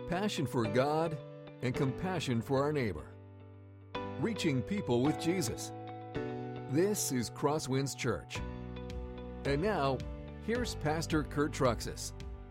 passion for God, and compassion for our neighbor. Reaching people with Jesus. This is Crosswinds Church. And now, here's Pastor Kurt Truxas.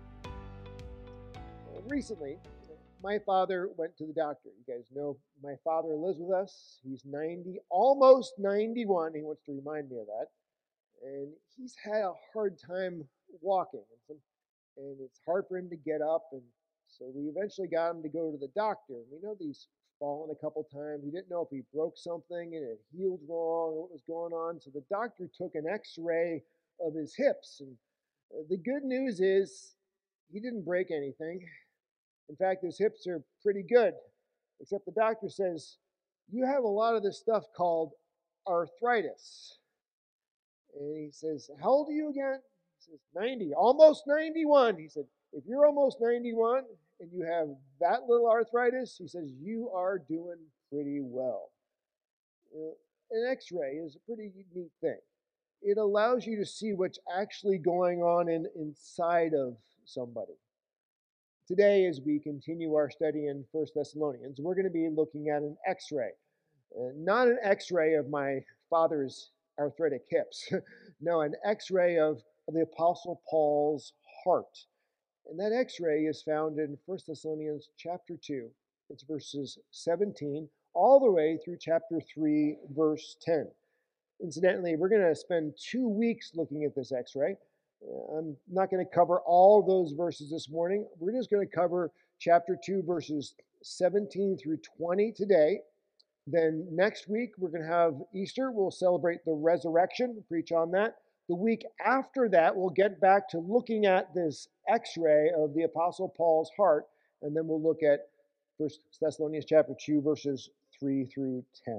Recently, my father went to the doctor. You guys know my father lives with us. He's 90, almost 91. He wants to remind me of that. And he's had a hard time walking. And it's hard for him to get up. And so we eventually got him to go to the doctor. We know that he's fallen a couple times. We didn't know if he broke something and it healed wrong or what was going on. So the doctor took an x-ray of his hips. And the good news is he didn't break anything. In fact, his hips are pretty good, except the doctor says, you have a lot of this stuff called arthritis. And he says, how old are you again? He says, 90, almost 91. He said, if you're almost 91 and you have that little arthritis, he says, you are doing pretty well. An x-ray is a pretty neat thing. It allows you to see what's actually going on inside of somebody. Today, as we continue our study in 1 Thessalonians, we're going to be looking at an x-ray. Not an x-ray of my father's arthritic hips. No, an x-ray of the Apostle Paul's heart. And that x-ray is found in 1 Thessalonians chapter 2. It's verses 17 all the way through chapter 3, verse 10. Incidentally, we're going to spend 2 weeks looking at this x-ray. I'm not going to cover all those verses this morning. We're just going to cover chapter 2, verses 17 through 20 today. Then next week, we're going to have Easter. We'll celebrate the resurrection, preach on that. The week after that, we'll get back to looking at this x-ray of the Apostle Paul's heart, and then we'll look at 1 Thessalonians chapter 2, verses 3 through 10.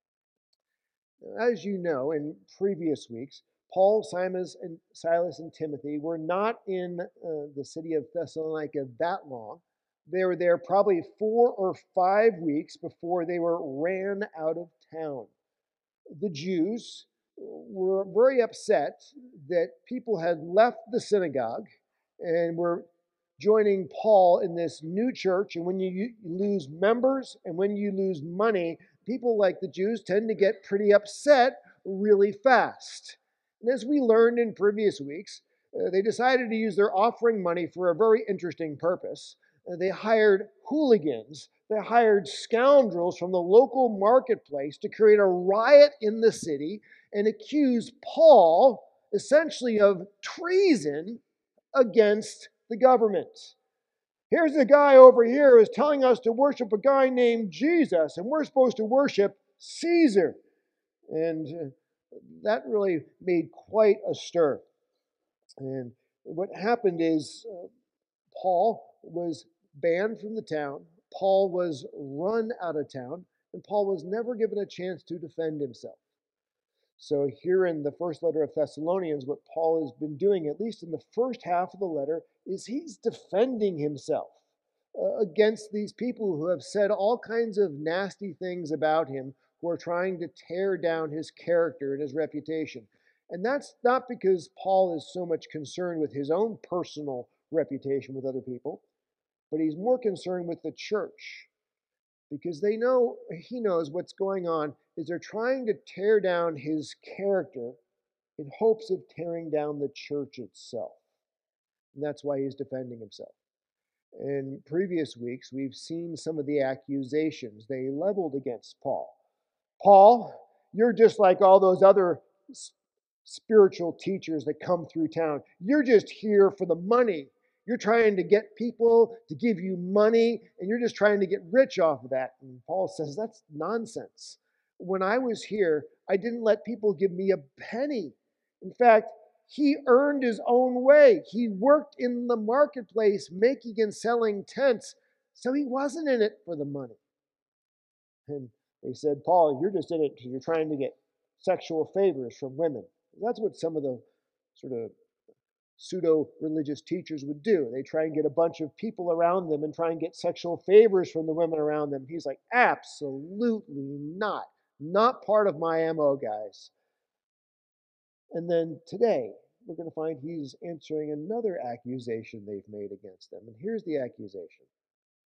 As you know, in previous weeks, Paul, Silas, and Timothy were not in the city of Thessalonica that long. They were there probably 4 or 5 weeks before they were ran out of town. The Jews were very upset that people had left the synagogue and were joining Paul in this new church. And when you lose members and when you lose money, people like the Jews tend to get pretty upset really fast. And as we learned in previous weeks, they decided to use their offering money for a very interesting purpose. They hired hooligans. They hired scoundrels from the local marketplace to create a riot in the city and accuse Paul essentially of treason against the government. Here's the guy over here who's telling us to worship a guy named Jesus, and we're supposed to worship Caesar. And that really made quite a stir. And what happened is Paul was banned from the town. Paul was run out of town, and Paul was never given a chance to defend himself. So here in the first letter of Thessalonians, what Paul has been doing, at least in the first half of the letter, is he's defending himself against these people who have said all kinds of nasty things about him, who are trying to tear down his character and his reputation. And that's not because Paul is so much concerned with his own personal reputation with other people, but he's more concerned with the church. Because he knows what's going on is they're trying to tear down his character in hopes of tearing down the church itself. And that's why he's defending himself. In previous weeks, we've seen some of the accusations they leveled against Paul. Paul, you're just like all those other spiritual teachers that come through town. You're just here for the money. You're trying to get people to give you money, and you're just trying to get rich off of that. And Paul says, that's nonsense. When I was here, I didn't let people give me a penny. In fact, he earned his own way. He worked in the marketplace making and selling tents, so he wasn't in it for the money. And they said, Paul, you're just in it because you're trying to get sexual favors from women. That's what some of the sort of pseudo-religious teachers would do. They try and get a bunch of people around them and try and get sexual favors from the women around them. He's like, absolutely not. Not part of my MO, guys. And then today, we're going to find he's answering another accusation they've made against them. And here's the accusation.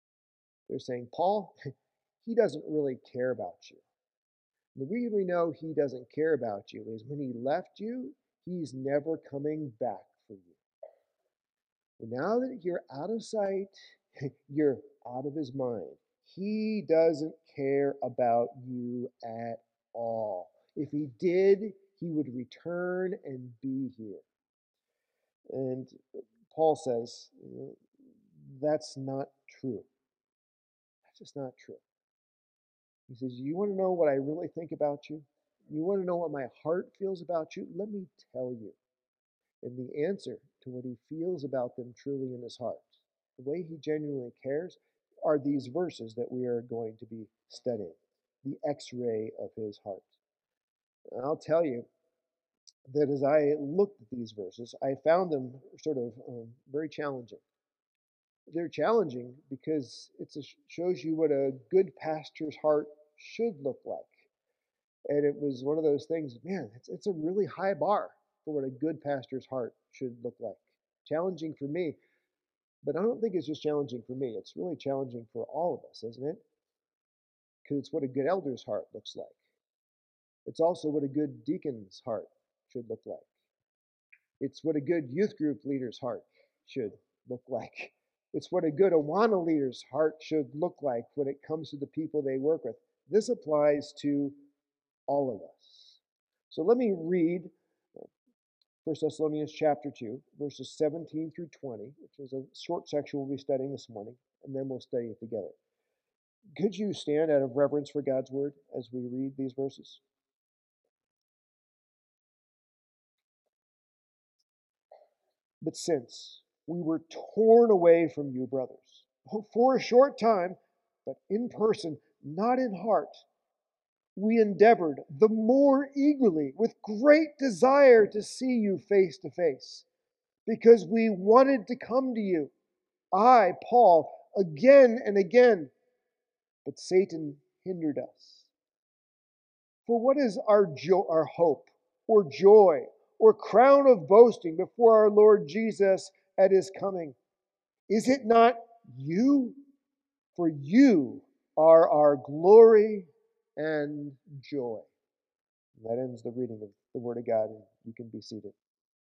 They're saying, Paul, he doesn't really care about you. The reason we know he doesn't care about you is when he left you, he's never coming back for you. But now that you're out of sight, you're out of his mind. He doesn't care about you at all. If he did, he would return and be here. And Paul says, that's not true. That's just not true. He says, you want to know what I really think about you? You want to know what my heart feels about you? Let me tell you. And the answer to what he feels about them truly in his heart, the way he genuinely cares, are these verses that we are going to be studying, the x-ray of his heart. And I'll tell you that as I looked at these verses, I found them sort of very challenging. They're challenging because it shows you what a good pastor's heart should look like. And it was one of those things, man, it's a really high bar for what a good pastor's heart should look like. Challenging for me, but I don't think it's just challenging for me. It's really challenging for all of us, isn't it? Because it's what a good elder's heart looks like. It's also what a good deacon's heart should look like. It's what a good youth group leader's heart should look like. It's what a good Awana leader's heart should look like when it comes to the people they work with. This applies to all of us. So let me read 1 Thessalonians chapter 2, verses 17 through 20, which is a short section we'll be studying this morning, and then we'll study it together. Could you stand out of reverence for God's word as we read these verses? But since we were torn away from you, brothers, for a short time, but in person, not in heart, we endeavored the more eagerly, with great desire, to see you face to face, because we wanted to come to you, I, Paul, again and again, but Satan hindered us. For what is our hope, or joy, or crown of boasting before our Lord Jesus at his coming? Is it not you? For you are our glory and joy. And that ends the reading of the Word of God, and you can be seated.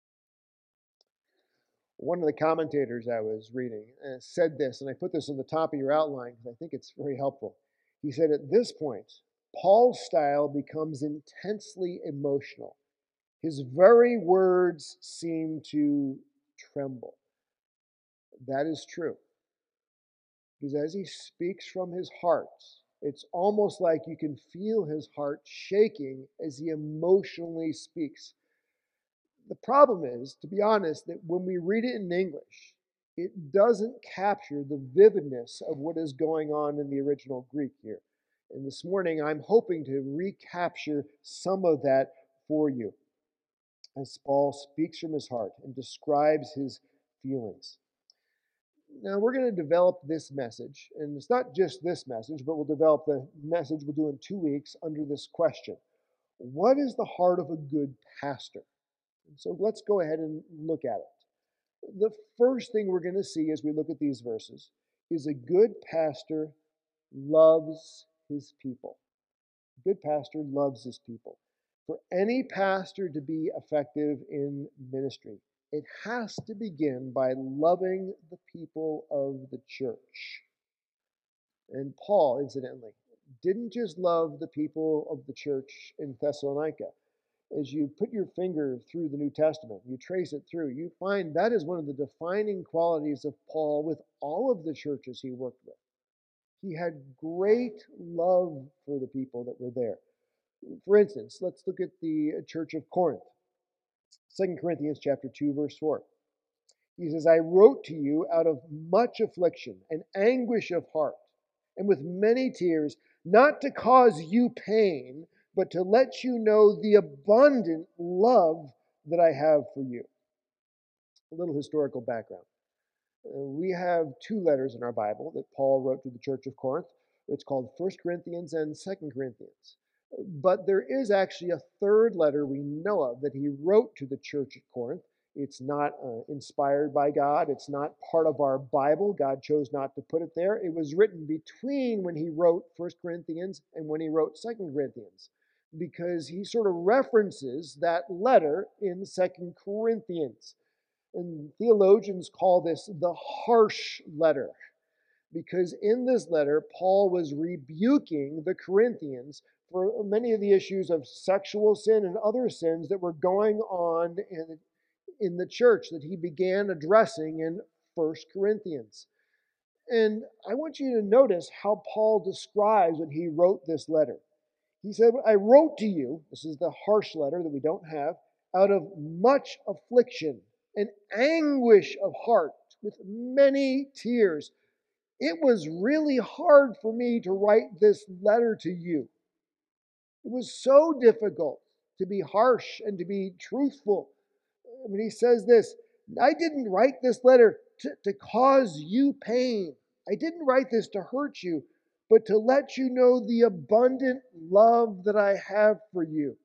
One of the commentators I was reading said this, and I put this on the top of your outline because I think it's very helpful. He said, at this point, Paul's style becomes intensely emotional. His very words seem to tremble. That is true. Because as he speaks from his heart, it's almost like you can feel his heart shaking as he emotionally speaks. The problem is, to be honest, that when we read it in English, it doesn't capture the vividness of what is going on in the original Greek here. And this morning, I'm hoping to recapture some of that for you as Paul speaks from his heart and describes his feelings. Now, we're going to develop this message, and it's not just this message, but we'll develop the message we'll do in 2 weeks under this question. What is the heart of a good pastor? So let's go ahead and look at it. The first thing we're going to see as we look at these verses is a good pastor loves his people. A good pastor loves his people. For any pastor to be effective in ministry, it has to begin by loving the people of the church. And Paul, incidentally, didn't just love the people of the church in Thessalonica. As you put your finger through the New Testament, you trace it through, you find that is one of the defining qualities of Paul with all of the churches he worked with. He had great love for the people that were there. For instance, let's look at the church of Corinth. 2 Corinthians chapter 2, verse 4. He says, I wrote to you out of much affliction and anguish of heart, and with many tears, not to cause you pain, but to let you know the abundant love that I have for you. A little historical background. We have 2 letters in our Bible that Paul wrote to the church of Corinth. It's called 1 Corinthians and 2 Corinthians. But there is actually a 3rd letter we know of that he wrote to the church at Corinth. It's not inspired by God. It's not part of our Bible. God chose not to put it there. It was written between when he wrote 1 Corinthians and when he wrote 2 Corinthians, because he sort of references that letter in 2 Corinthians. And theologians call this the harsh letter, because in this letter, Paul was rebuking the Corinthians for many of the issues of sexual sin and other sins that were going on in the church that he began addressing in 1 Corinthians. And I want you to notice how Paul describes when he wrote this letter. He said, I wrote to you, this is the harsh letter that we don't have, out of much affliction and anguish of heart with many tears. It was really hard for me to write this letter to you. It was so difficult to be harsh and to be truthful. When he says this, I didn't write this letter to cause you pain. I didn't write this to hurt you, but to let you know the abundant love that I have for you.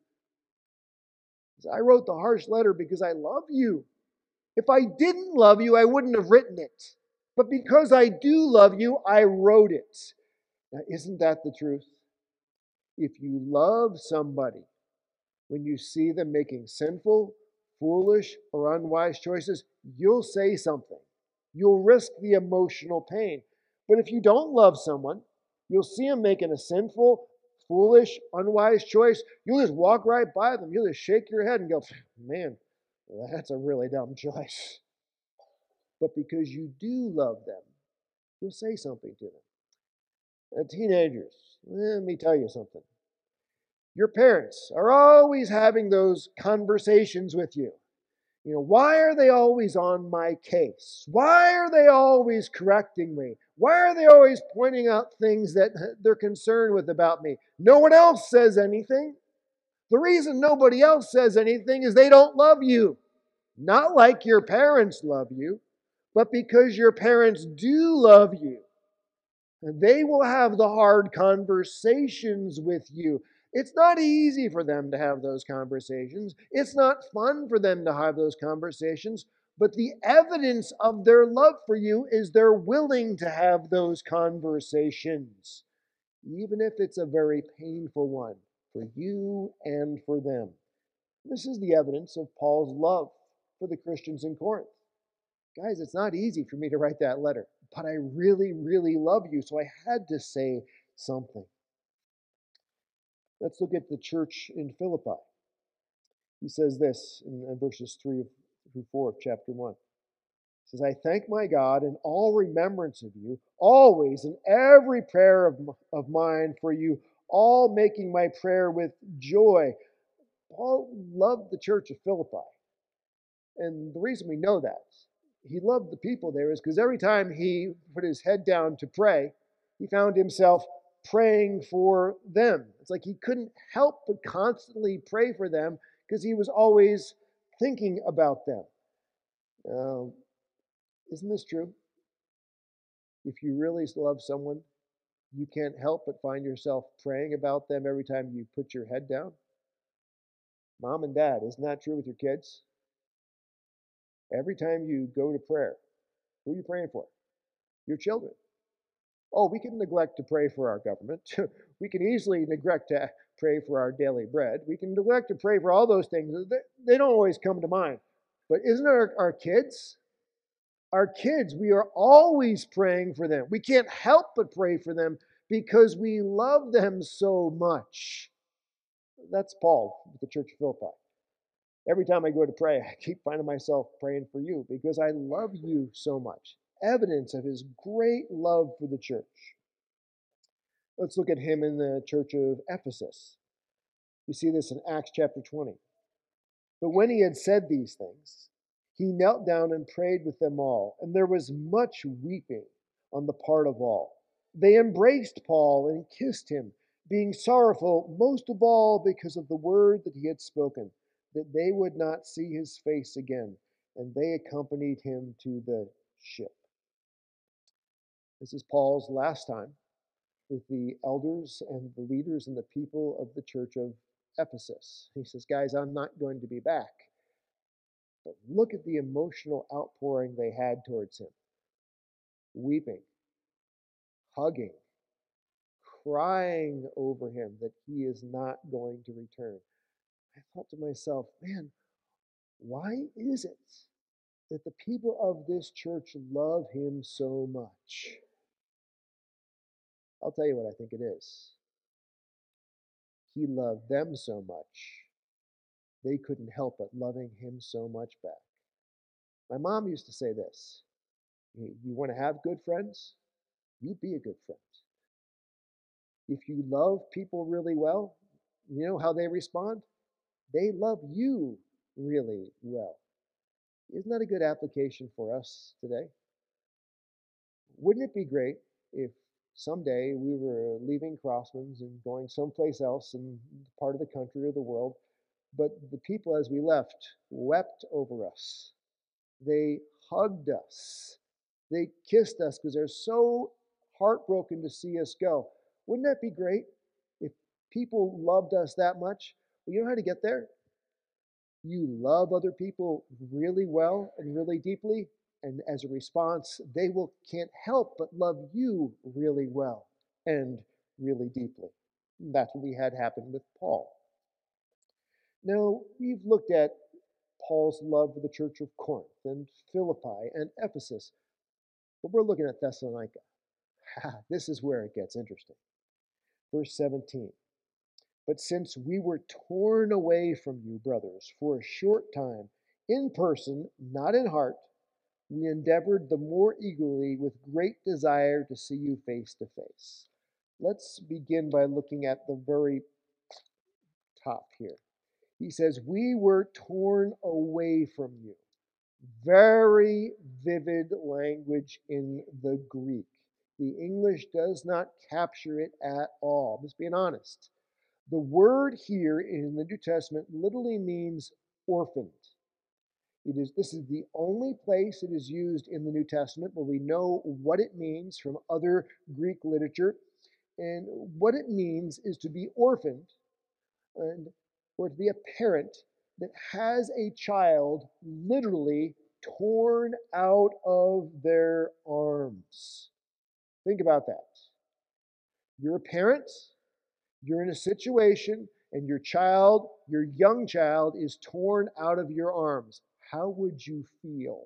I wrote the harsh letter because I love you. If I didn't love you, I wouldn't have written it. But because I do love you, I wrote it. Now, isn't that the truth? If you love somebody, when you see them making sinful, foolish, or unwise choices, you'll say something. You'll risk the emotional pain. But if you don't love someone, you'll see them making a sinful, foolish, unwise choice. You'll just walk right by them. You'll just shake your head and go, man, that's a really dumb choice. But because you do love them, you'll say something to them. Teenagers, let me tell you something. Your parents are always having those conversations with you. Why are they always on my case? Why are they always correcting me? Why are they always pointing out things that they're concerned with about me? No one else says anything. The reason nobody else says anything is they don't love you. Not like your parents love you, but because your parents do love you. And they will have the hard conversations with you. It's not easy for them to have those conversations. It's not fun for them to have those conversations. But the evidence of their love for you is they're willing to have those conversations, even if it's a very painful one for you and for them. This is the evidence of Paul's love for the Christians in Corinth. Guys, it's not easy for me to write that letter, but I really, really love you, so I had to say something. Let's look at the church in Philippi. He says this in verses 3 through 4 of chapter 1. He says, I thank my God in all remembrance of you, always in every prayer of mine for you, all making my prayer with joy. Paul loved the church of Philippi. And the reason we know that, he loved the people there, is because every time he put his head down to pray, he found himself praying for them. It's like he couldn't help but constantly pray for them because he was always thinking about them. Isn't this true? If you really love someone, you can't help but find yourself praying about them every time you put your head down. Mom and dad, isn't that true with your kids? Every time you go to prayer, who are you praying for? Your children. Oh, we can neglect to pray for our government. We can easily neglect to pray for our daily bread. We can neglect to pray for all those things. They don't always come to mind. But isn't our kids? Our kids, we are always praying for them. We can't help but pray for them because we love them so much. That's Paul with the church of Philippi. Every time I go to pray, I keep finding myself praying for you because I love you so much. Evidence of his great love for the church. Let's look at him in the church of Ephesus. We see this in Acts chapter 20. But when he had said these things, he knelt down and prayed with them all, and there was much weeping on the part of all. They embraced Paul and kissed him, being sorrowful most of all because of the word that he had spoken, that they would not see his face again, and they accompanied him to the ship. This is Paul's last time with the elders and the leaders and the people of the church of Ephesus. He says, guys, I'm not going to be back. But look at the emotional outpouring they had towards him: weeping, hugging, crying over him that he is not going to return. I thought to myself, man, why is it that the people of this church love him so much? I'll tell you what I think it is. He loved them so much, they couldn't help but loving him so much back. My mom used to say this: you want to have good friends? You be a good friend. If you love people really well, you know how they respond? They love you really well. Isn't that a good application for us today? Wouldn't it be great if someday we were leaving Crosswinds and going someplace else in part of the country or the world, but the people as we left wept over us? They hugged us. They kissed us because they're so heartbroken to see us go. Wouldn't that be great if people loved us that much? Well, you know how to get there? You love other people really well and really deeply, and as a response, they can't help but love you really well and really deeply. That's what we had happen with Paul. Now, we've looked at Paul's love for the church of Corinth and Philippi and Ephesus, but we're looking at Thessalonica. This is where it gets interesting. Verse 17. But since we were torn away from you, brothers, for a short time, in person, not in heart, we endeavored the more eagerly with great desire to see you face to face. Let's begin by looking at the very top here. He says, we were torn away from you. Very vivid language in the Greek. The English does not capture it at all. Just being honest. The word here in the New Testament literally means orphaned. This is the only place it is used in the New Testament, but we know what it means from other Greek literature. And what it means is to be orphaned, or to be a parent that has a child literally torn out of their arms. Think about that. You're a parent, you're in a situation, and your young child, is torn out of your arms. How would you feel?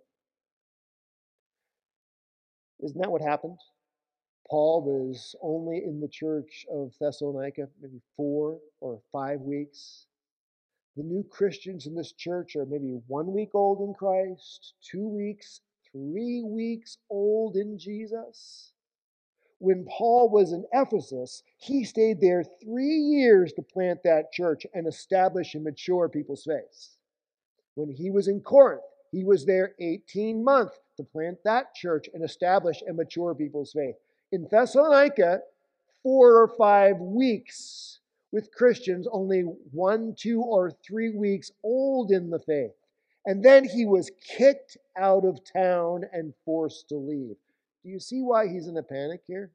Isn't that what happened? Paul was only in the church of Thessalonica maybe 4 or 5 weeks. The new Christians in this church are maybe 1 week old in Christ, 2 weeks, 3 weeks old in Jesus. When Paul was in Ephesus, he stayed there 3 years to plant that church and establish and mature people's faith. When he was in Corinth, he was there 18 months to plant that church and establish and mature people's faith. In Thessalonica, 4 or 5 weeks with Christians, only 1, 2, or 3 weeks old in the faith. And then he was kicked out of town and forced to leave. Do you see why he's in a panic here?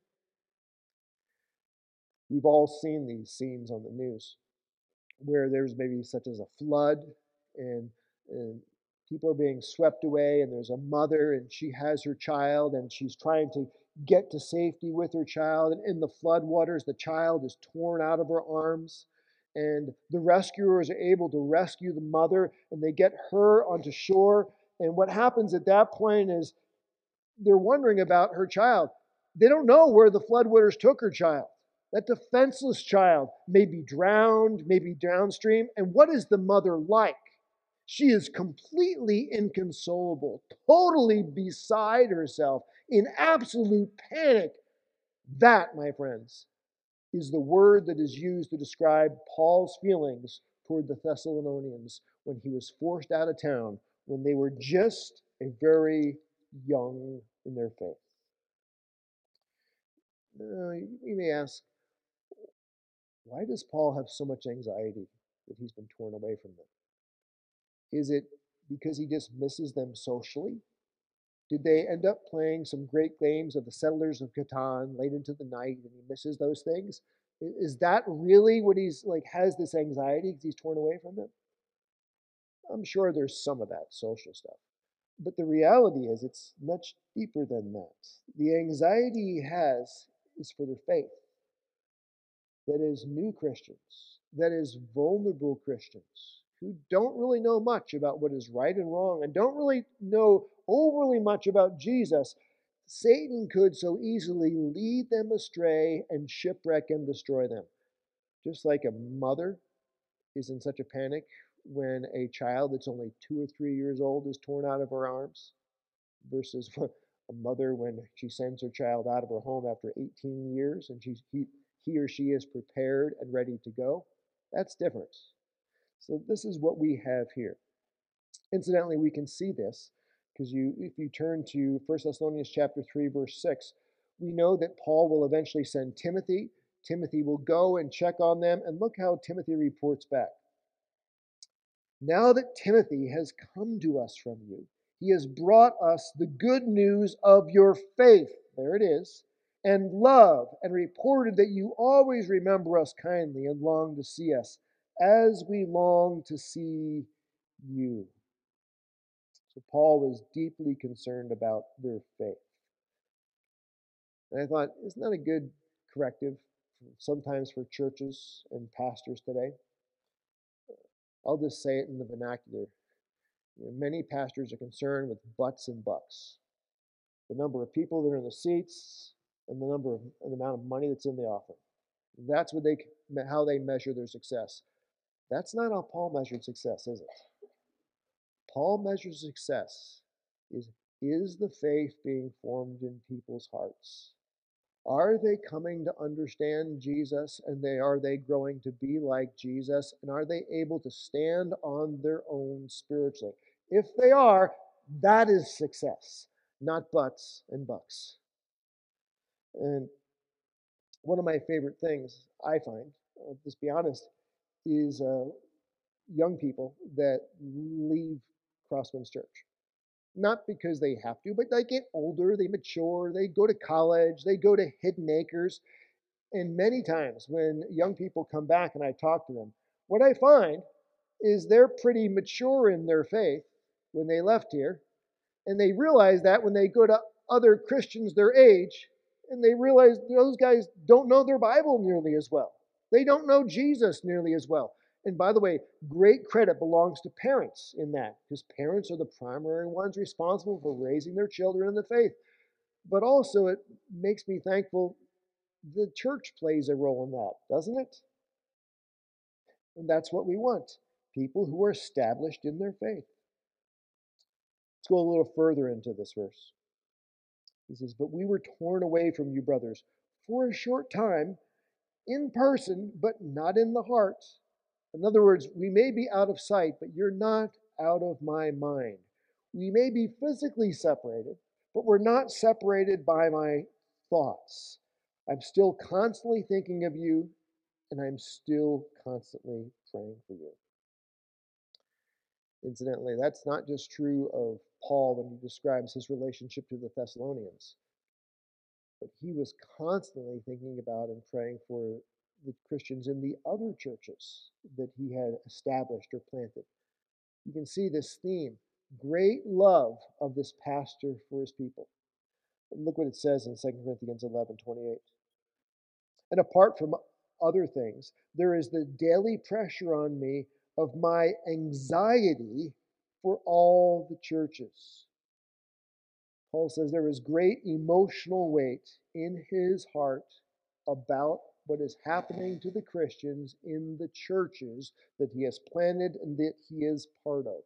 We've all seen these scenes on the news where there's maybe such as a flood and people are being swept away, and there's a mother and she has her child and she's trying to get to safety with her child. And in the flood waters, the child is torn out of her arms. And the rescuers are able to rescue the mother and they get her onto shore. And what happens at that point is they're wondering about her child. They don't know where the floodwaters took her child. That defenseless child may be drowned, maybe downstream. And what is the mother like? She is completely inconsolable, totally beside herself, in absolute panic. That, my friends, is the word that is used to describe Paul's feelings toward the Thessalonians when he was forced out of town, when they were just a very young in their faith. You may ask, why does Paul have so much anxiety that he's been torn away from them? Is it because he just misses them socially? Did they end up playing some great games of the Settlers of Catan late into the night and he misses those things? Is that really what he's like, has this anxiety because he's torn away from them? I'm sure there's some of that social stuff. But the reality is, it's much deeper than that. The anxiety he has is for their faith. That is, new Christians, that is, vulnerable Christians who don't really know much about what is right and wrong and don't really know overly much about Jesus. Satan could so easily lead them astray and shipwreck and destroy them. Just like a mother is in such a panic when a child that's only 2 or 3 years old is torn out of her arms, versus a mother when she sends her child out of her home after 18 years and he or she is prepared and ready to go. That's different. So this is what we have here. Incidentally, we can see this because if you turn to 1 Thessalonians chapter 3, verse 6, we know that Paul will eventually send Timothy. Timothy will go and check on them, and look how Timothy reports back. Now that Timothy has come to us from you, he has brought us the good news of your faith, there it is, and love, and reported that you always remember us kindly and long to see us, as we long to see you. So Paul was deeply concerned about their faith. And I thought, isn't that a good corrective sometimes for churches and pastors today? I'll just say it in the vernacular. Many pastors are concerned with butts and bucks. The number of people that are in the seats and the amount of money that's in the offering. That's how they measure their success. That's not how Paul measured success, is it? Paul measures success is the faith being formed in people's hearts? Are they coming to understand Jesus, and are they growing to be like Jesus, and are they able to stand on their own spiritually? If they are, that is success, not butts and bucks. And one of my favorite things I find, I'll just be honest, is young people that leave Crosswinds Church. Not because they have to, but they get older, they mature, they go to college, they go to Hidden Acres. And many times when young people come back and I talk to them, what I find is they're pretty mature in their faith when they left here. And they realize that when they go to other Christians their age, and they realize those guys don't know their Bible nearly as well. They don't know Jesus nearly as well. And by the way, great credit belongs to parents in that, because parents are the primary ones responsible for raising their children in the faith. But also, it makes me thankful the church plays a role in that, doesn't it? And that's what we want, people who are established in their faith. Let's go a little further into this verse. He says, "But we were torn away from you, brothers, for a short time, in person, but not in the heart." In other words, we may be out of sight, but you're not out of my mind. We may be physically separated, but we're not separated by my thoughts. I'm still constantly thinking of you, and I'm still constantly praying for you. Incidentally, that's not just true of Paul when he describes his relationship to the Thessalonians, but he was constantly thinking about and praying for the Christians in the other churches that he had established or planted. You can see this theme, great love of this pastor for his people. And look what it says in 2 Corinthians 11:28. "And apart from other things, there is the daily pressure on me of my anxiety for all the churches." Paul says there is great emotional weight in his heart about what is happening to the Christians in the churches that he has planted and that he is part of.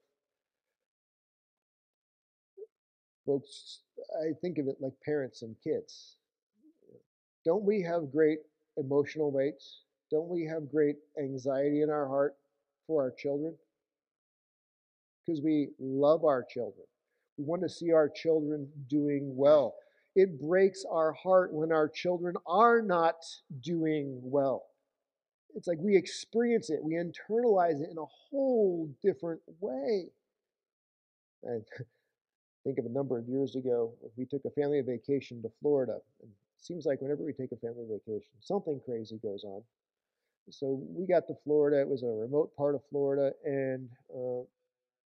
Folks, I think of it like parents and kids. Don't we have great emotional weights? Don't we have great anxiety in our heart for our children? Because we love our children. We want to see our children doing well. It breaks our heart when our children are not doing well. It's like we experience it, we internalize it in a whole different way. I think of a number of years ago, we took a family vacation to Florida. And it seems like whenever we take a family vacation, something crazy goes on. So we got to Florida. It was a remote part of Florida, and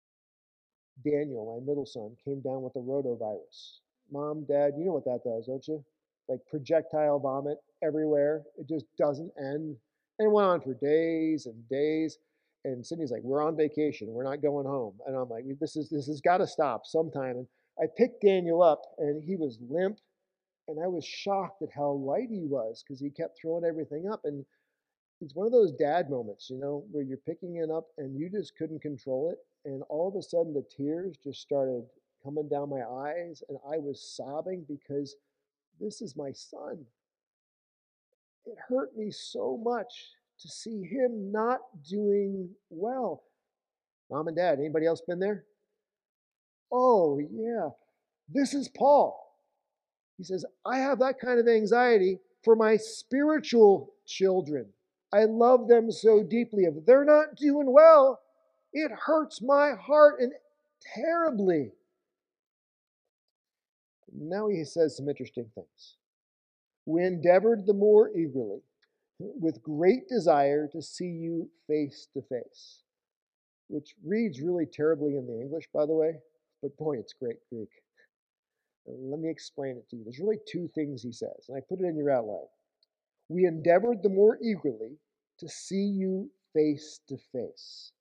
Daniel, my middle son, came down with the rotavirus. Mom, Dad, you know what that does, don't you? Like projectile vomit everywhere. It just doesn't end. And it went on for days and days. And Sydney's like, we're on vacation. We're not going home. And I'm like, this has got to stop sometime. And I picked Daniel up, and he was limp. And I was shocked at how light he was because he kept throwing everything up. And it's one of those dad moments, where you're picking it up and you just couldn't control it. And all of a sudden, the tears just started coming down my eyes, and I was sobbing because this is my son. It hurt me so much to see him not doing well. Mom and Dad, anybody else been there? Oh, yeah. This is Paul. He says, I have that kind of anxiety for my spiritual children. I love them so deeply. If they're not doing well, it hurts my heart and terribly. Now he says some interesting things. We endeavored the more eagerly, with great desire to see you face to face, which reads really terribly in the English, by the way, but boy, it's great Greek. Let me explain it to you. There's really two things he says, and I put it in your outline. We endeavored the more eagerly to see you face to face.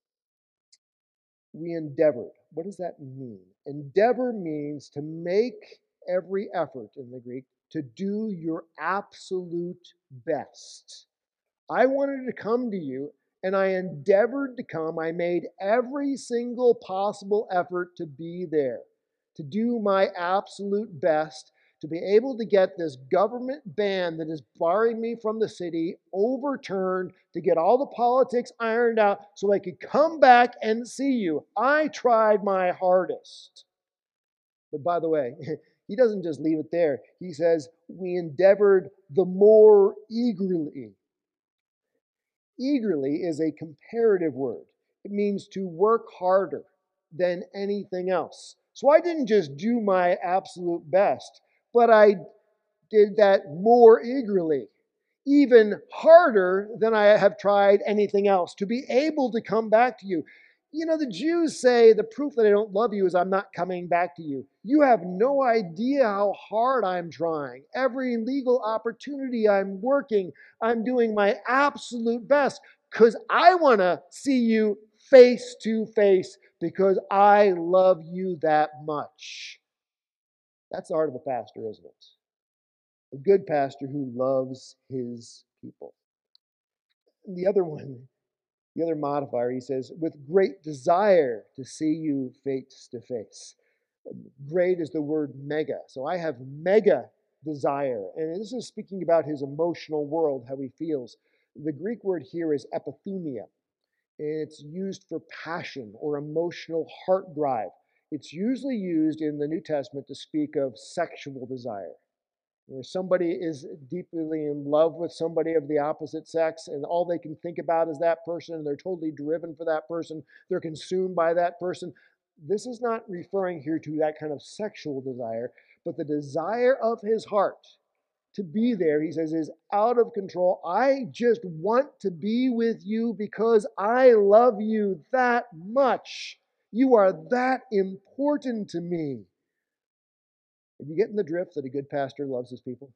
We endeavored. What does that mean? Endeavor means to make every effort in the Greek, to do your absolute best. I wanted to come to you, and I endeavored to come. I made every single possible effort to be there, to do my absolute best, to be able to get this government ban that is barring me from the city overturned, to get all the politics ironed out so I could come back and see you. I tried my hardest. But by the way, he doesn't just leave it there. He says, we endeavored the more eagerly. Eagerly is a comparative word. It means to work harder than anything else. So I didn't just do my absolute best, but I did that more eagerly, even harder than I have tried anything else, to be able to come back to you. The Jews say the proof that I don't love you is I'm not coming back to you. You have no idea how hard I'm trying. Every legal opportunity I'm working, I'm doing my absolute best because I want to see you face to face because I love you that much. That's the heart of a pastor, isn't it? A good pastor who loves his people. And the other modifier, he says, with great desire to see you face to face. Great is the word mega. So I have mega desire. And this is speaking about his emotional world, how he feels. The Greek word here is epithumia. It's used for passion or emotional heart drive. It's usually used in the New Testament to speak of sexual desire, where somebody is deeply in love with somebody of the opposite sex, and all they can think about is that person, and they're totally driven for that person. They're consumed by that person. This is not referring here to that kind of sexual desire, but the desire of his heart to be there, he says, is out of control. I just want to be with you because I love you that much. You are that important to me. Are you getting the drift that a good pastor loves his people?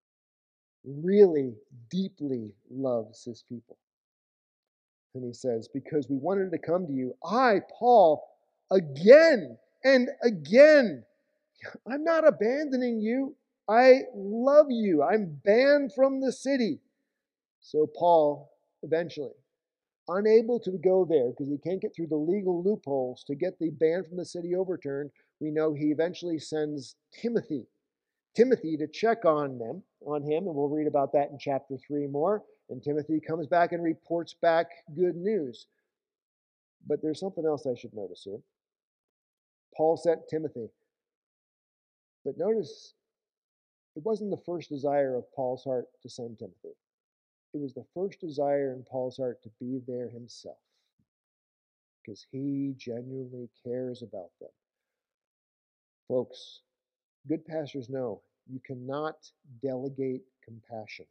Really deeply loves his people. And he says, because we wanted to come to you, I, Paul, again and again, I'm not abandoning you. I love you. I'm banned from the city. So Paul, eventually, unable to go there because he can't get through the legal loopholes to get the ban from the city overturned, we know he eventually sends Timothy to check on him, and we'll read about that in chapter 3 more. And Timothy comes back and reports back good news. But there's something else I should notice here. Paul sent Timothy. But notice, it wasn't the first desire of Paul's heart to send Timothy. It was the first desire in Paul's heart to be there himself, because he genuinely cares about them. Folks, good pastors know you cannot delegate compassion.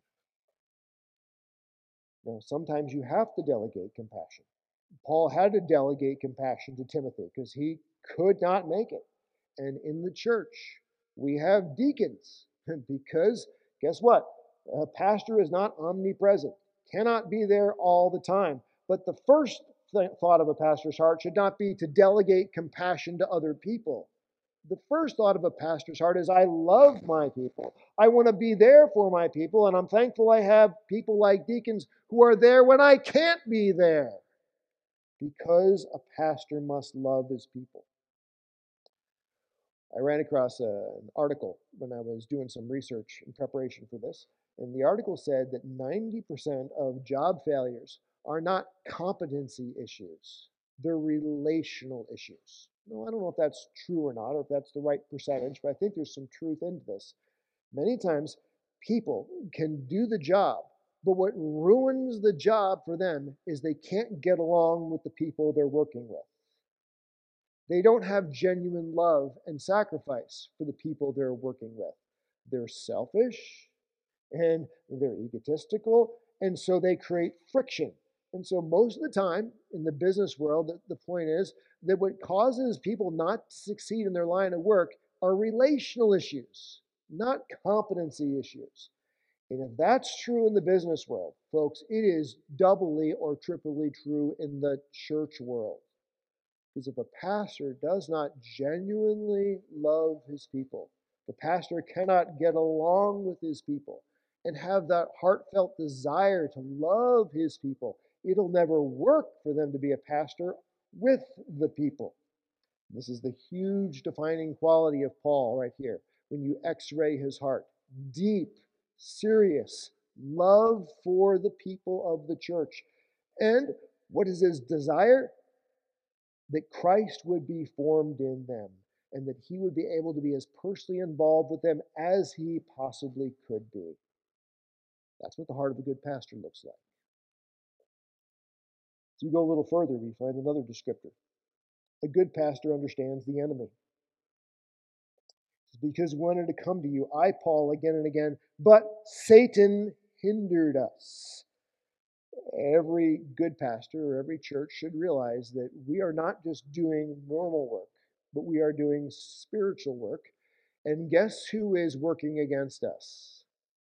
Now, sometimes you have to delegate compassion. Paul had to delegate compassion to Timothy because he could not make it. And in the church, we have deacons because guess what? A pastor is not omnipresent, cannot be there all the time. But the first thought of a pastor's heart should not be to delegate compassion to other people. The first thought of a pastor's heart is, I love my people. I want to be there for my people, and I'm thankful I have people like deacons who are there when I can't be there, because a pastor must love his people. I ran across an article when I was doing some research in preparation for this, and the article said that 90% of job failures are not competency issues, they're relational issues. No, I don't know if that's true or not, or if that's the right percentage, but I think there's some truth into this. Many times, people can do the job, but what ruins the job for them is they can't get along with the people they're working with. They don't have genuine love and sacrifice for the people they're working with. They're selfish and they're egotistical, and so they create friction. And so most of the time in the business world, the point is that what causes people not to succeed in their line of work are relational issues, not competency issues. And if that's true in the business world, folks, it is doubly or triply true in the church world. Because if a pastor does not genuinely love his people, the pastor cannot get along with his people and have that heartfelt desire to love his people, it'll never work for them to be a pastor with the people. This is the huge defining quality of Paul right here. When you x-ray his heart, deep, serious love for the people of the church. And what is his desire? That Christ would be formed in them and that he would be able to be as personally involved with them as he possibly could be. That's what the heart of a good pastor looks like. So we go a little further, we find another descriptor. A good pastor understands the enemy. It's because we wanted to come to you, I, Paul, again and again, but Satan hindered us. Every good pastor or every church should realize that we are not just doing normal work, but we are doing spiritual work. And guess who is working against us?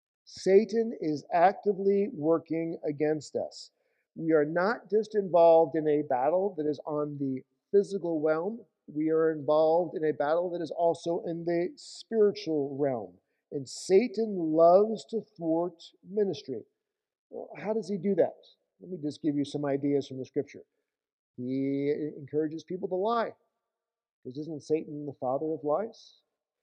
Satan is actively working against us. We are not just involved in a battle that is on the physical realm, we are involved in a battle that is also in the spiritual realm. And Satan loves to thwart ministry. Well, how does he do that? Let me just give you some ideas from the scripture. He encourages people to lie, because isn't Satan the father of lies?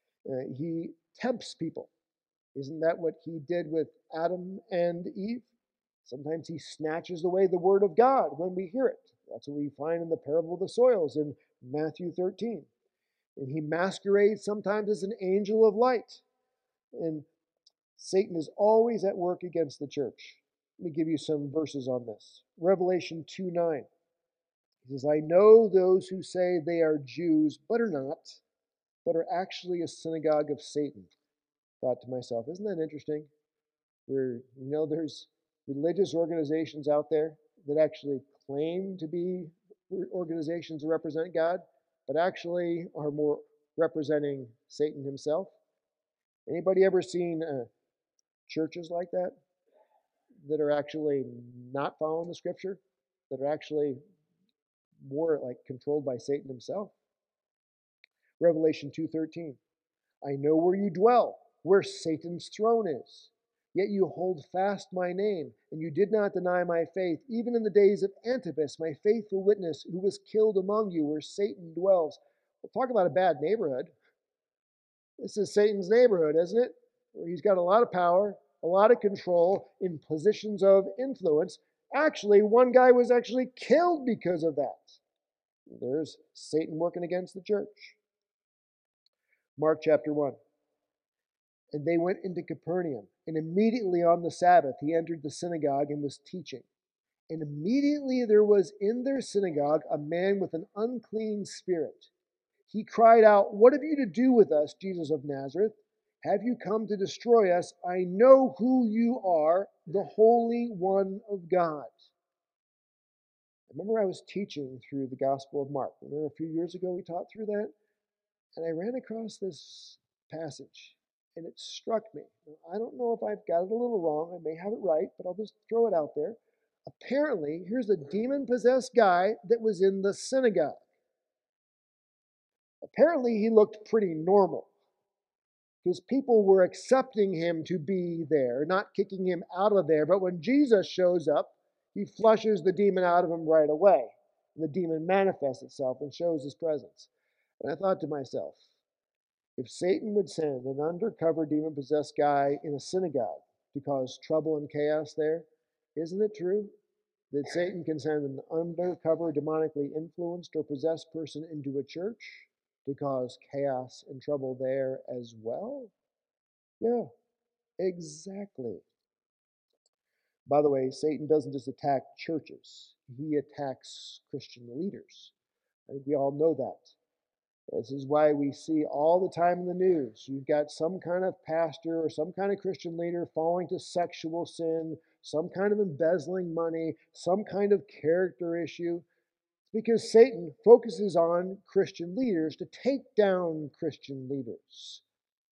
He tempts people. Isn't that what he did with Adam and Eve? Sometimes he snatches away the word of God when we hear it. That's what we find in the parable of the soils in Matthew 13. And he masquerades sometimes as an angel of light. And Satan is always at work against the church. Let me give you some verses on this. Revelation 2:9. He says, I know those who say they are Jews, but are not, but are actually a synagogue of Satan. Thought to myself, isn't that interesting? Where, there's religious organizations out there that actually claim to be organizations that represent God, but actually are more representing Satan himself. Anybody ever seen churches like that are actually not following the scripture, that are actually more like controlled by Satan himself? Revelation 2:13. I know where you dwell, where Satan's throne is. Yet you hold fast my name, and you did not deny my faith, even in the days of Antipas, my faithful witness, who was killed among you, where Satan dwells. Well, talk about a bad neighborhood. This is Satan's neighborhood, isn't it? Where he's got a lot of power, a lot of control in positions of influence. Actually, one guy was actually killed because of that. There's Satan working against the church. Mark chapter 1. And they went into Capernaum, and immediately on the Sabbath he entered the synagogue and was teaching. And immediately there was in their synagogue a man with an unclean spirit. He cried out, What have you to do with us, Jesus of Nazareth? Have you come to destroy us? I know who you are, the Holy One of God. I remember I was teaching through the Gospel of Mark. Remember a few years ago we taught through that? And I ran across this passage, and it struck me. Now, I don't know if I've got it a little wrong. I may have it right, but I'll just throw it out there. Apparently, here's a demon-possessed guy that was in the synagogue. Apparently, he looked pretty normal because people were accepting him to be there, not kicking him out of there. But when Jesus shows up, he flushes the demon out of him right away. And the demon manifests itself and shows his presence. And I thought to myself, if Satan would send an undercover demon-possessed guy in a synagogue to cause trouble and chaos there, isn't it true that Satan can send an undercover demonically influenced or possessed person into a church to cause chaos and trouble there as well? Yeah, exactly. By the way, Satan doesn't just attack churches, he attacks Christian leaders. I think we all know that. This is why we see all the time in the news. You've got some kind of pastor or some kind of Christian leader falling to sexual sin, some kind of embezzling money, some kind of character issue. It's because Satan focuses on Christian leaders to take down Christian leaders.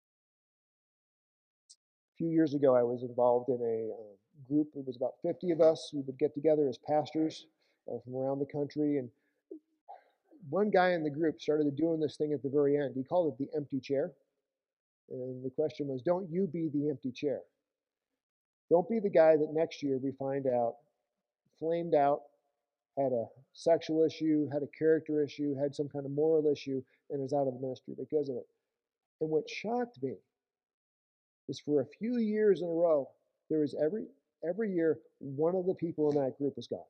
A few years ago, I was involved in a group. It was about 50 of us. We would get together as pastors from around the country, and one guy in the group started doing this thing at the very end. He called it the empty chair. And the question was, don't you be the empty chair. Don't be the guy that next year we find out flamed out, had a sexual issue, had a character issue, had some kind of moral issue, and is out of the ministry because of it. And what shocked me is for a few years in a row, there was every year one of the people in that group was gone.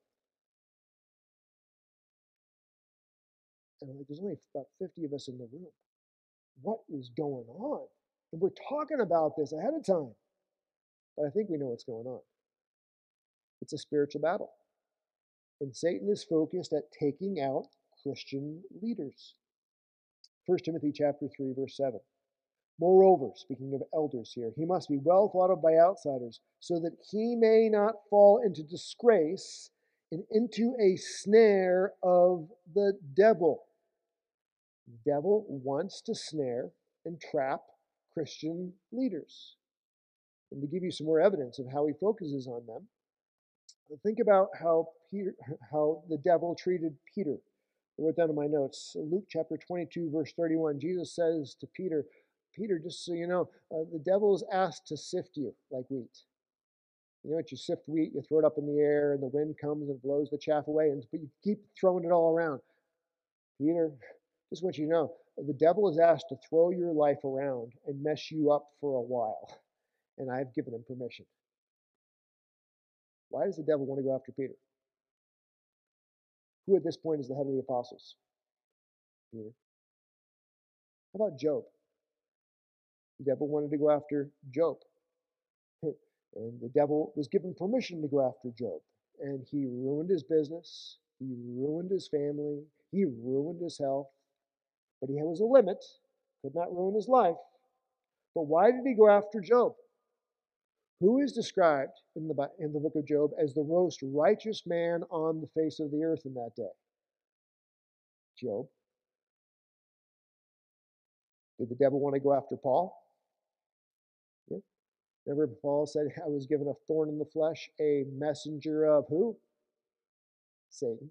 And I'm like, there's only about 50 of us in the room. What is going on? And we're talking about this ahead of time. But I think we know what's going on. It's a spiritual battle. And Satan is focused at taking out Christian leaders. 1 Timothy chapter 3, verse 7. Moreover, speaking of elders here, he must be well thought of by outsiders, so that he may not fall into disgrace and into a snare of the devil. The devil wants to snare and trap Christian leaders. And to give you some more evidence of how he focuses on them, think about how the devil treated Peter. I wrote down in my notes, Luke chapter 22, verse 31, Jesus says to Peter, Peter, just so you know, the devil is asked to sift you like wheat. You know what, you sift wheat, you throw it up in the air, and the wind comes and blows the chaff away, but you keep throwing it all around. Peter, just want you to know, the devil is asked to throw your life around and mess you up for a while, and I've given him permission. Why does the devil want to go after Peter? Who at this point is the head of the apostles? Peter. How about Job? The devil wanted to go after Job. And the devil was given permission to go after Job. And he ruined his business. He ruined his family. He ruined his health. But he was a limit. Could not ruin his life. But why did he go after Job? Who is described in the book of Job as the most righteous man on the face of the earth in that day? Job. Did the devil want to go after Paul? Yeah. Remember Paul said, I was given a thorn in the flesh, a messenger of who? Satan.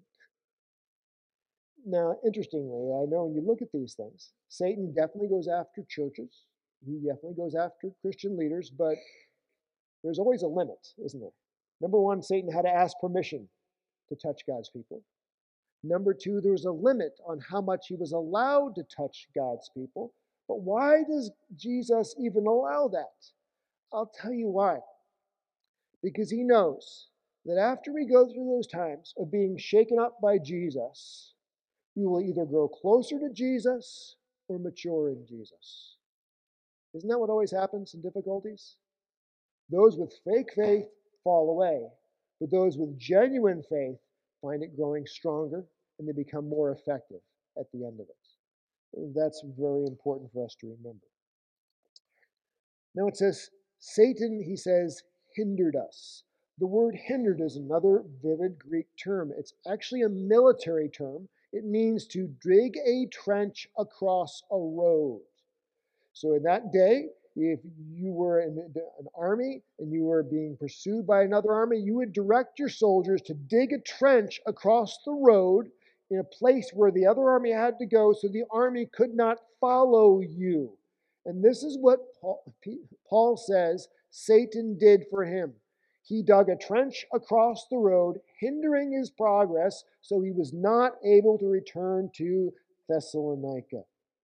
Now, interestingly, I know when you look at these things, Satan definitely goes after churches. He definitely goes after Christian leaders, but there's always a limit, isn't there? Number one, Satan had to ask permission to touch God's people. Number two, there was a limit on how much he was allowed to touch God's people. But why does Jesus even allow that? I'll tell you why. Because he knows that after we go through those times of being shaken up by Jesus, we will either grow closer to Jesus or mature in Jesus. Isn't that what always happens in difficulties? Those with fake faith fall away, but those with genuine faith find it growing stronger and they become more effective at the end of it. That's very important for us to remember. Now it says, Satan, he says, hindered us. The word hindered is another vivid Greek term. It's actually a military term. It means to dig a trench across a road. So in that day, if you were in an army and you were being pursued by another army, you would direct your soldiers to dig a trench across the road in a place where the other army had to go so the army could not follow you. And this is what Paul says Satan did for him. He dug a trench across the road, hindering his progress, so he was not able to return to Thessalonica.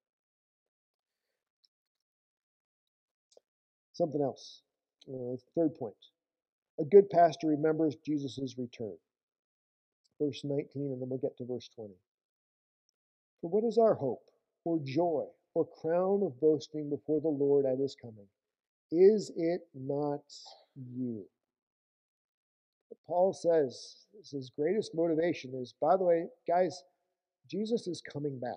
Something else. Third point. A good pastor remembers Jesus' return. Verse 19, and then we'll get to verse 20. For what is our hope, or joy, or crown of boasting before the Lord at his coming? Is it not you? Paul says his greatest motivation is, by the way, guys, Jesus is coming back.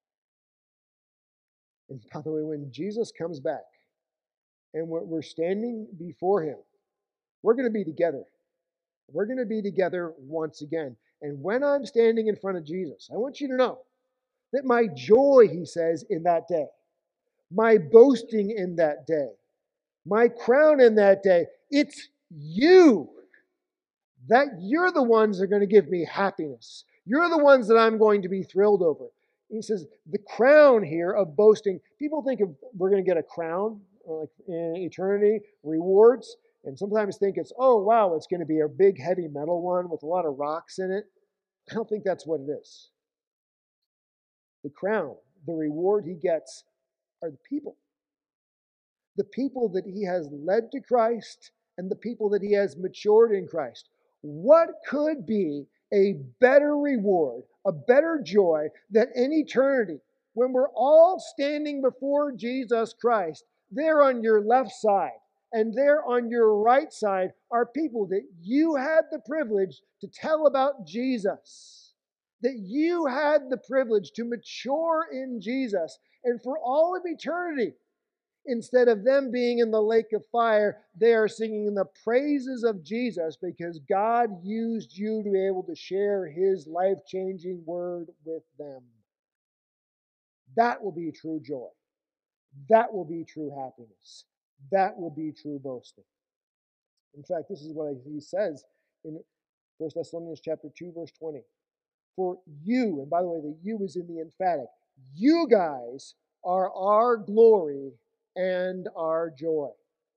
And by the way, when Jesus comes back and we're standing before him, we're going to be together. We're going to be together once again. And when I'm standing in front of Jesus, I want you to know that my joy, he says, in that day, my boasting in that day, my crown in that day, it's you. That you're the ones that are going to give me happiness. You're the ones that I'm going to be thrilled over. He says the crown here of boasting, people think of we're going to get a crown like in eternity, rewards, and sometimes think it's, oh, wow, it's going to be a big heavy metal one with a lot of rocks in it. I don't think that's what it is. The crown, the reward he gets are the people. The people that he has led to Christ and the people that he has matured in Christ. What could be a better reward, a better joy than in eternity when we're all standing before Jesus Christ? There on your left side and there on your right side are people that you had the privilege to tell about Jesus, that you had the privilege to mature in Jesus. And for all of eternity, instead of them being in the lake of fire, they are singing the praises of Jesus because God used you to be able to share his life-changing word with them. That will be true joy. That will be true happiness. That will be true boasting. In fact, this is what he says in 1 Thessalonians chapter 2, verse 20. For you, and by the way, the you is in the emphatic, you guys are our glory and our joy.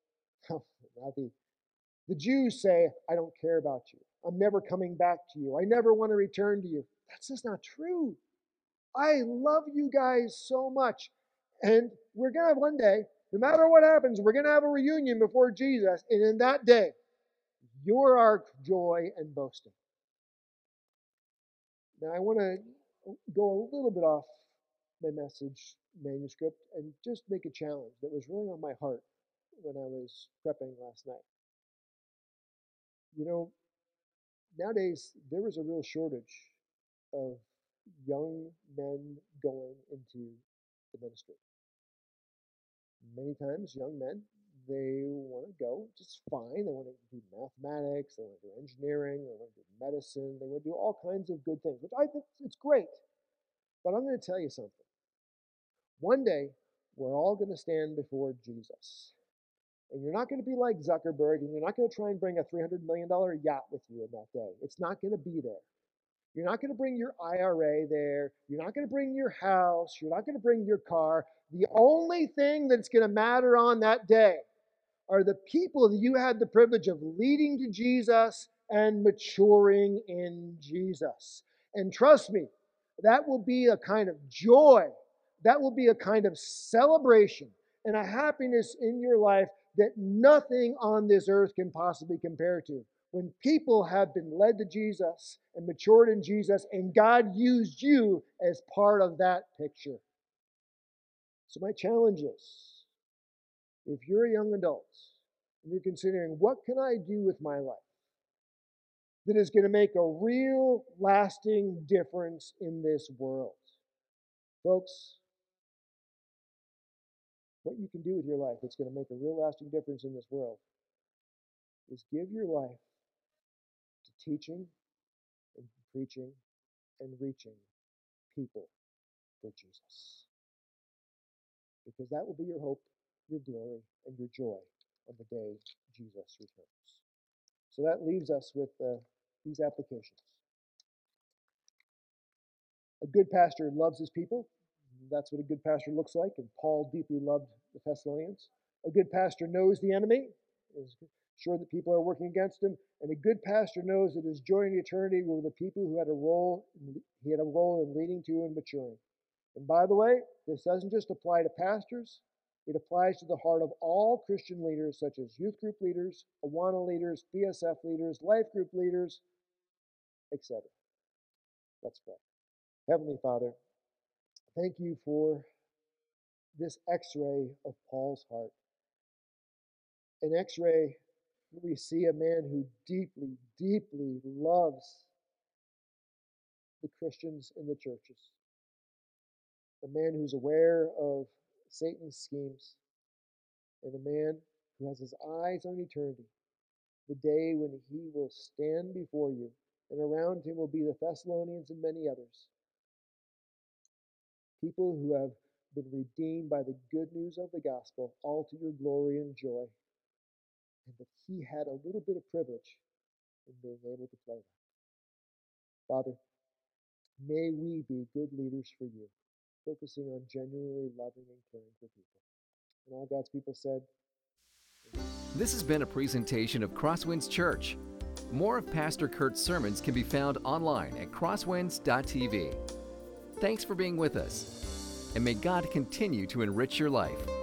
The Jews say, I don't care about you. I'm never coming back to you. I never want to return to you. That's just not true. I love you guys so much. And we're going to have one day, no matter what happens, we're going to have a reunion before Jesus. And in that day, you're our joy and boasting. Now, I want to go a little bit off my message manuscript and just make a challenge that was really on my heart when I was prepping last night. You know, nowadays there is a real shortage of young men going into the ministry. Many times, young men, they want to go just fine. They want to do mathematics, they want to do engineering, they want to do medicine, they want to do all kinds of good things, which I think it's great. But I'm going to tell you something. One day, we're all going to stand before Jesus. And you're not going to be like Zuckerberg, and you're not going to try and bring a $300 million yacht with you in that day. It's not going to be there. You're not going to bring your IRA there. You're not going to bring your house. You're not going to bring your car. The only thing that's going to matter on that day are the people that you had the privilege of leading to Jesus and maturing in Jesus. And trust me, that will be a kind of joy. That will be a kind of celebration and a happiness in your life that nothing on this earth can possibly compare to. When people have been led to Jesus and matured in Jesus, and God used you as part of that picture. So my challenge is, if you're a young adult and you're considering, what can I do with my life that is going to make a real lasting difference in this world? Folks, what you can do with your life that's going to make a real lasting difference in this world is give your life teaching and preaching and reaching people for Jesus. Because that will be your hope, your glory, and your joy on the day Jesus returns. So that leaves us with these applications. A good pastor loves his people. That's what a good pastor looks like, and Paul deeply loved the Thessalonians. A good pastor knows the enemy, is sure that people are working against him, and a good pastor knows that his joy in eternity were the people who he had a role in leading to and maturing. And by the way, this doesn't just apply to pastors, it applies to the heart of all Christian leaders, such as youth group leaders, Awana leaders, BSF leaders, life group leaders, etc. Let's pray. Heavenly Father, thank you for this x-ray of Paul's heart. An x-ray where we see a man who deeply, deeply loves the Christians in the churches. A man who's aware of Satan's schemes. And a man who has his eyes on eternity. The day when he will stand before you, and around him will be the Thessalonians and many others. People who have been redeemed by the good news of the gospel, all to your glory and joy. And that he had a little bit of privilege in being able to play that. Father, may we be good leaders for you, focusing on genuinely loving and caring for people. And all God's people said, This has been a presentation of Crosswinds Church. More of Pastor Kurt's sermons can be found online at crosswinds.tv. Thanks for being with us, and may God continue to enrich your life.